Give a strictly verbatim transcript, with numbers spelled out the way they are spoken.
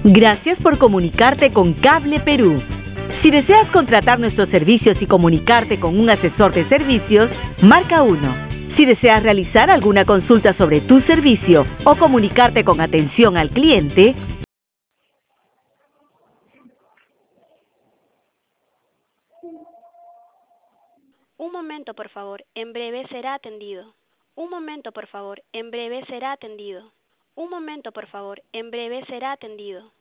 Gracias por comunicarte con Cable Perú. Si deseas contratar nuestros servicios y comunicarte con un asesor de servicios, marca uno. Si deseas realizar alguna consulta sobre tu servicio o comunicarte con atención al cliente, Un momento, por favor, en breve será atendido. Un momento, por favor, en breve será atendido. Un momento, por favor, en breve será atendido.